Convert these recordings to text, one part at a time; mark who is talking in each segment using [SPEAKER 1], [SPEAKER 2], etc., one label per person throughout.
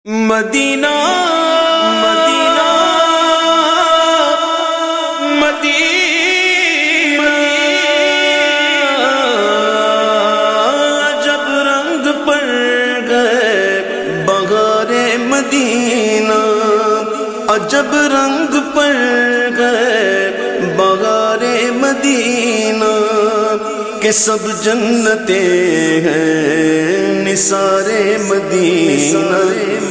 [SPEAKER 1] مدینہ مدینہ مدینہ جب رنگ پڑ گئے بہار مدینہ، عجب رنگ پڑ گئے بہار مدینہ، کہ سب جنتیں ہیں نثار مدینہ۔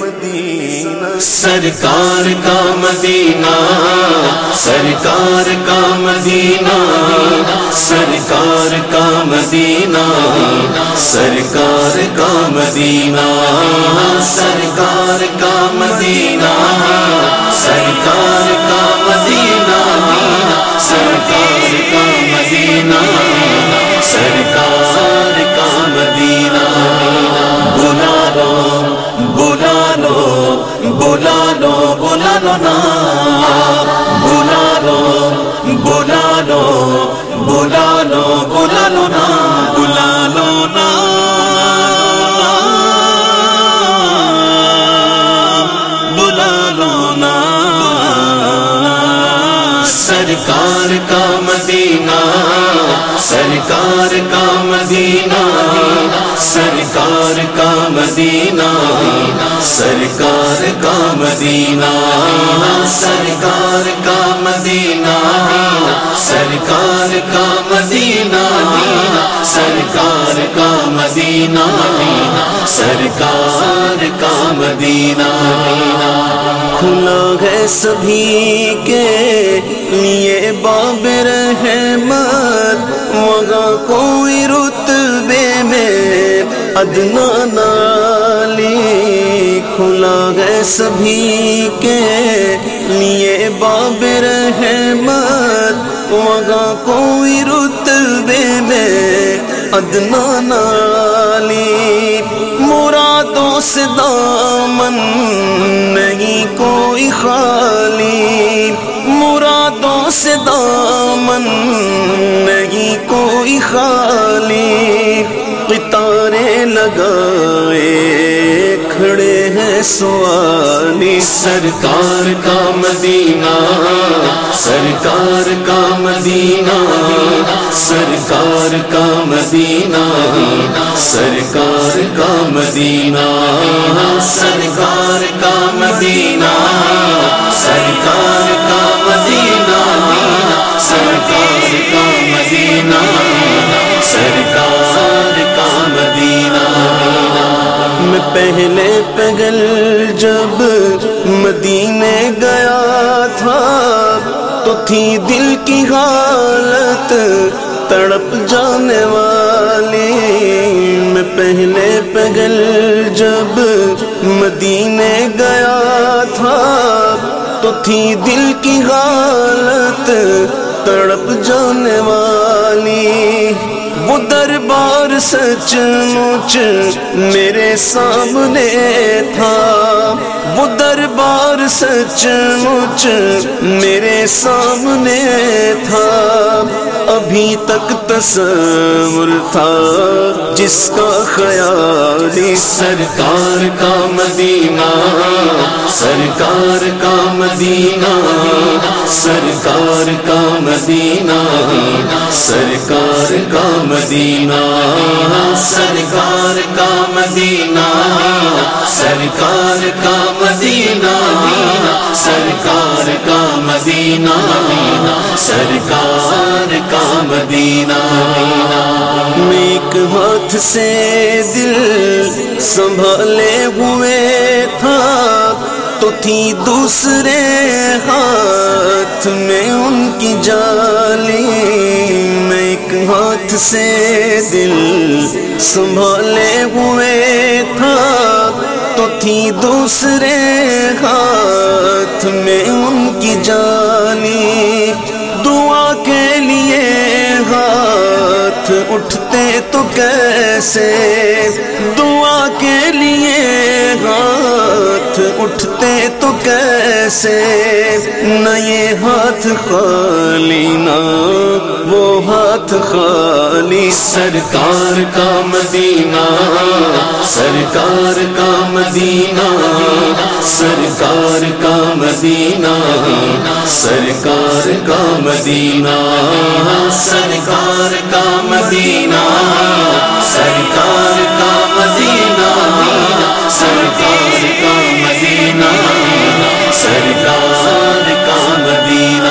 [SPEAKER 2] سرکار کا مدینہ، سرکار کا مدینہ، سرکار کا مدینہ، سرکار کا مدینہ، سرکار کا مدینہ، سرکار کا مدینہ، سرکار کا مدینہ، سرکار کا مدینہ۔ بلا لو بلا لو بلا لو بلا لو نا، بلا لو بلا لو بلا لو بلا لو نا، بلا لو نا، بلا لو نا۔ سرکار کا مدینہ، سرکار کا مدینہ، سرکار کا مدینہ، سرکار کا مدینہ، سرکار کا مدینہ، سرکار کا مدینہ، سرکار کا مدینہ، سرکار کا مدینہ۔
[SPEAKER 1] کھلا ہے سبھی کے لیے باب رحمت، وہاں کوئی رتبے میں ادنا نالی، کھلا ہے سبھی کے لیے باب رحمت، وہاں کوئی رتبے میں ادنا نالی، مرادوں سے دامن نہیں کوئی خالی، مرادوں سے دامن نہیں کوئی خالی، قطاریں لگائے کھڑے ہیں سوالی۔
[SPEAKER 2] سرکار کا مدینہ، سرکار کا مدینہ، سرکار کا مدینہ، سرکار کا مدینہ، سرکار کا مدینہ، سرکار کا مدینہ، سرکار کا مدینہ، سرکار کا مدینہ۔
[SPEAKER 1] میں پہلے پگل جب مدینے گیا تھا تو تھی دل کی حالت تڑپ جانے والی، میں پہلے پگل جب مدینے گیا تھا تو تھی دل کی حالت تڑپ جانے والی، وہ دربار سچ مچ میرے سامنے تھا، وہ دربار سچ مچ میرے سامنے تھا، ابھی تک تصور تھا جس کا خیالی۔
[SPEAKER 2] سرکار کا مدینہ، سرکار کا مدینہ، سرکار کا مدینہ، سرکار کا مدینہ، سرکار کا مدینہ، سرکار کا مدینہ، سرکار کا مدینہ، سرکار کا مدینہ۔
[SPEAKER 1] میں ایک ہاتھ سے دل سنبھالے ہوئے تھا تو تھی دوسرے ہاتھ میں ان کی جالی، میں ایک ہاتھ سے دل سنبھالے ہوئے تھا تو تھی دوسرے ہاتھ میں ان کی جالی، دعا کے لیے ہاتھ اٹھتے تو کیسے، دعا کے لیے ہاتھ اٹھتے تو کیسے، نہ یہ ہاتھ خالی نہ وہ ہاتھ خالی،
[SPEAKER 2] سرکار کا مدینہ، سرکار کا مدینہ، سرکار کا مدینہ، سرکار کا مدینہ، سرکار کا مدینہ، سرکار کا مدینہ، سرکار کا مدینہ، سرکار کا مدینہ،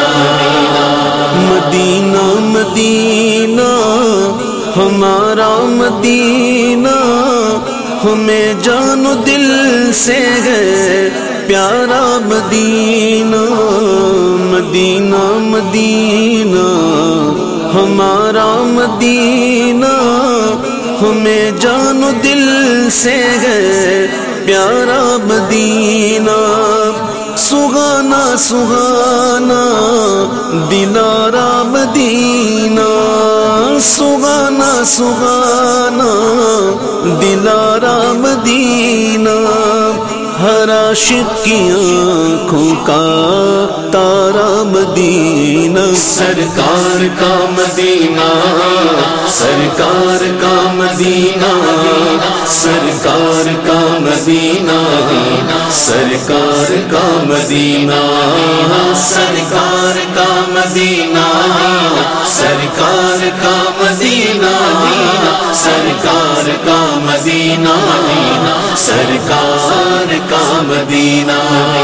[SPEAKER 1] مدینہ مدینہ ہمارا مدینہ، ہمیں جان و دل سے ہے پیارا مدینہ، مدینہ مدینہ ہمارا مدینہ، ہمیں جان و دل سے ہے پیارا مدینہ، سہانا سہانا دلارا مدینہ، سہانا سہانا دلارا مدینہ، ہر عاشق کی آنکھوں کا تارا مدینہ،
[SPEAKER 2] سرکار کا مدینہ، سرکار کا مدینہ، سرکار کا مدینہ، سرکار کا مدینہ، سرکار کا مدینہ، سرکار کا مدینہ، سرکار کا مدینہ، سرکار کا مدینہ،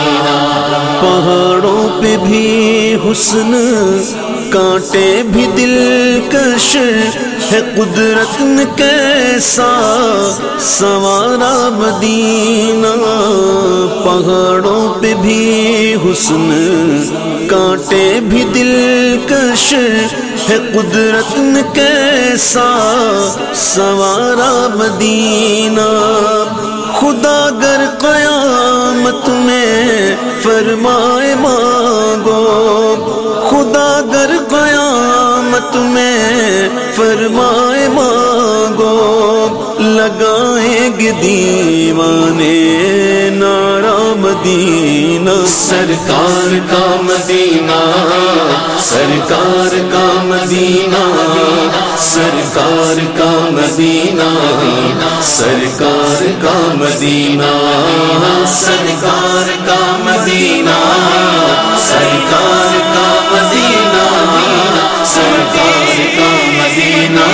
[SPEAKER 1] پہاڑوں پہ بھی حسن کانٹے بھی دلکش ہے، قدرت نے کیسا سنوارا مدینہ، پہاڑوں پہ بھی حسن کانٹے بھی دلکش ہے، قدرت نے کیسا سنوارا مدینہ، خدا گر قیامت میں فرمائے مانگو، خدا گر قیامت میں فرمائے مانگو، لگائیں گے دیوانے نعرہ مدینہ،
[SPEAKER 2] سرکار کا مدینہ، سرکار کا مدینہ، سرکار کا مدینہ، سرکار کا مدینہ، سرکار کا مدینہ، سرکار کا مدینہ، سرکار کا مدینہ،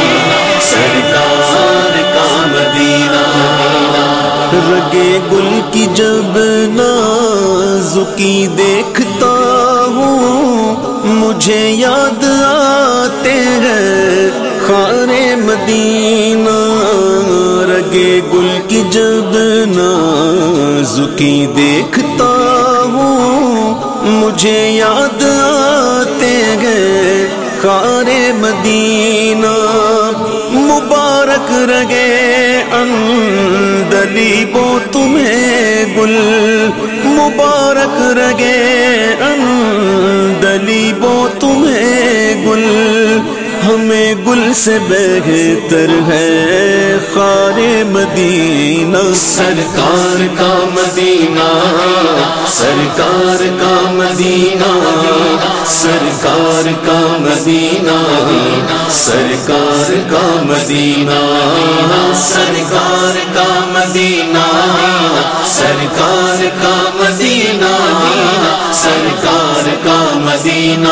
[SPEAKER 2] سرکار کا مدینہ،
[SPEAKER 1] رگے گل کی جب نازکی دیکھتا ہوں، مجھے یاد آتے ہیں خار مدینہ، رگے گل کی جب نازکی دیکھتا ہوں، مجھے یاد آتے ہیں خار مدینہ، مبارک رگے اندلیبوں تمہیں گل، مبارک رگے اندلیبوں تمہیں گل، ہمیں گل سے بہتر ہے خار مدینہ،
[SPEAKER 2] سرکار کا مدینہ، سرکار کا مدینہ، سرکار کا مدینہ، سرکار کا مدینہ، سرکار کا مدینہ، سرکار کا مدینہ، سرکار کا مدینہ،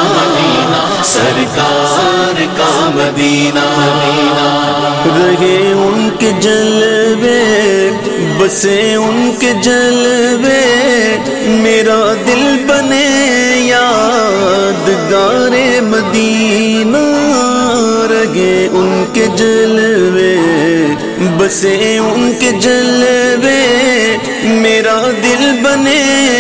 [SPEAKER 2] سرکار کا مدینہ،
[SPEAKER 1] رہے ان کے جلوے بسے ان کے جلوے، میرا دل بنے یادگار مدینہ، رہے ان کے جلوے بسے ان کے جلوے، میرا دل بنے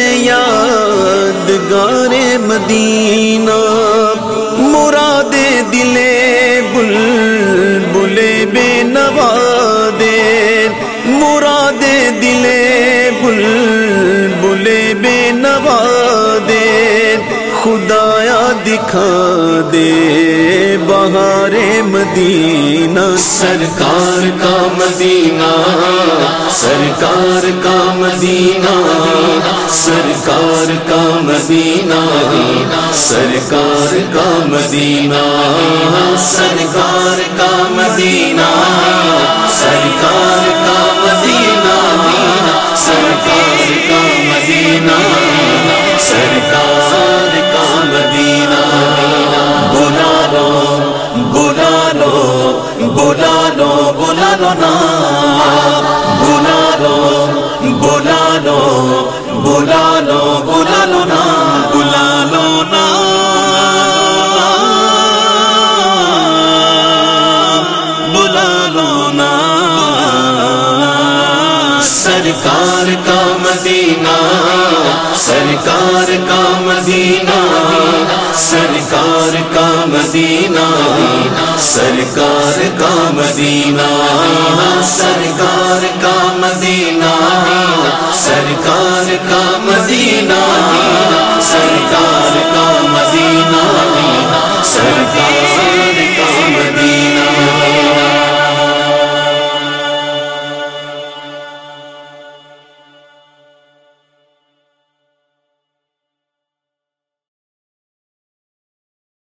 [SPEAKER 1] یادگار مدینہ، مراد دلے بلبلے بے نوا دے، مراد دلے بلبلے بے نوا دے، خدایا دکھا دے بہار مدینہ،
[SPEAKER 2] سرکار کا مدینہ، سرکار کا مدینہ، سرکار کا مدینہ سرکار کا مدینہ سرکار کا مدینہ سرکار کا مدینہ سرکار کا مدینہ سرکار کا مدینہ بلا لو بلا لو بلا لو بلا لو نا بلا لو بلا لو بلا لو بلا لو نا بلا لو نا بلا لو نا سرکار کا مدینہ سرکار کا مدینہ سرکار کا مدینہ سرکار کا مدینہ سرکار کا مدینہ سرکار کا مدینہ سرکار